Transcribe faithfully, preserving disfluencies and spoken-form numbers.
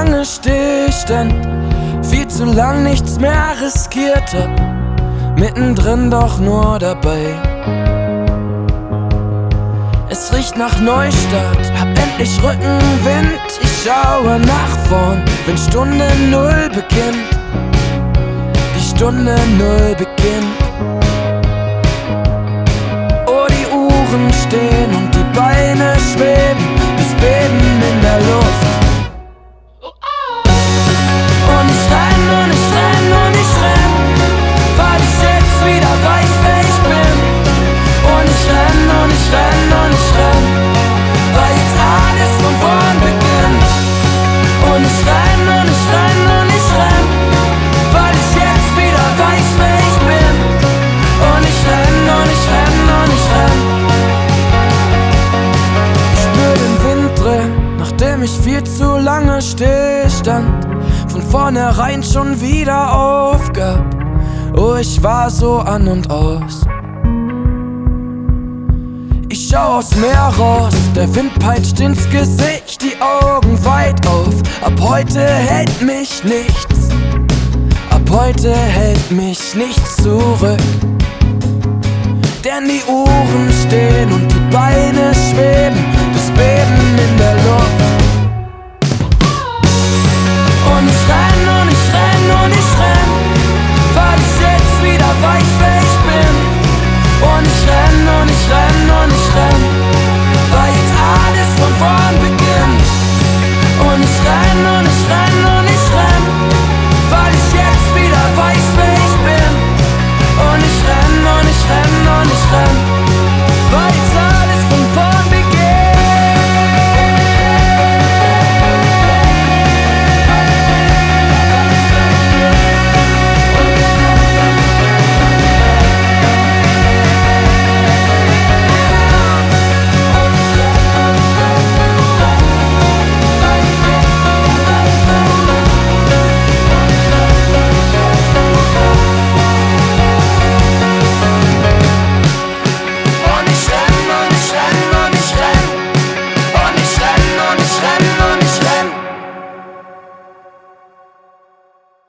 lange Stillstand, viel zu lang nichts mehr riskiert hab, mittendrin doch nur dabei. Es riecht nach Neustart, hab endlich Rückenwind. Ich schaue nach vorn, wenn Stunde Null beginnt. Die Stunde Null beginnt. Oh, die Uhren stehen und die Beine schweben, bis Beben in der Luft. Und ich renn und ich renn und ich renn, weil ich jetzt wieder weiß, wer ich bin. Und ich renn und ich renn und ich renn, weil jetzt alles von vorn beginnt. Und ich renn und ich renn und ich renn, weil ich jetzt wieder weiß, wer ich bin. Und ich renn und ich renn und ich renn. Ich spür den Wind drin, nachdem ich viel zu lange stillstand, von vornherein schon wieder aufgab. Oh, ich war so an und aus. Ich schau aufs Meer raus, der Wind peitscht ins Gesicht, die Augen weit auf. Ab heute hält mich nichts, ab heute hält mich nichts zurück. Denn die Uhren stehen und die Beine schweben, das Beben in der Luft.